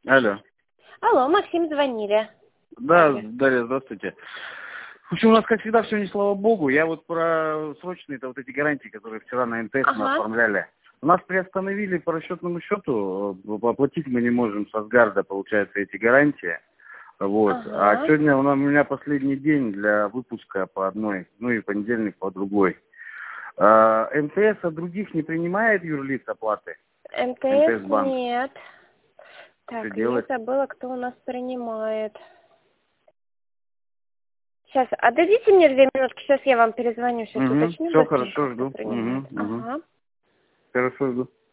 Алло. Алло, Максим, звонили. Да, Дарья, здравствуйте. В общем, у нас, как всегда, все не слава богу. Я вот про срочные-то вот эти гарантии, которые вчера на МТС мы Ага. оформляли. У нас приостановили по расчетному счету, оплатить мы не можем с Асгарда, получается, эти гарантии. Вот. А Ага. сегодня у меня последний день для выпуска по одной, ну и понедельник по другой. МТС от других не принимает юрлиц оплаты? МТС МТС-банк. нет. Что Так, я делать? забыла, кто у нас принимает. Сейчас, отдадите мне 2 минутки, сейчас я вам перезвоню, сейчас Угу. уточню Все быстренько, хорошо, кто жду. принимает. Угу. Ага. Хорошо, жду.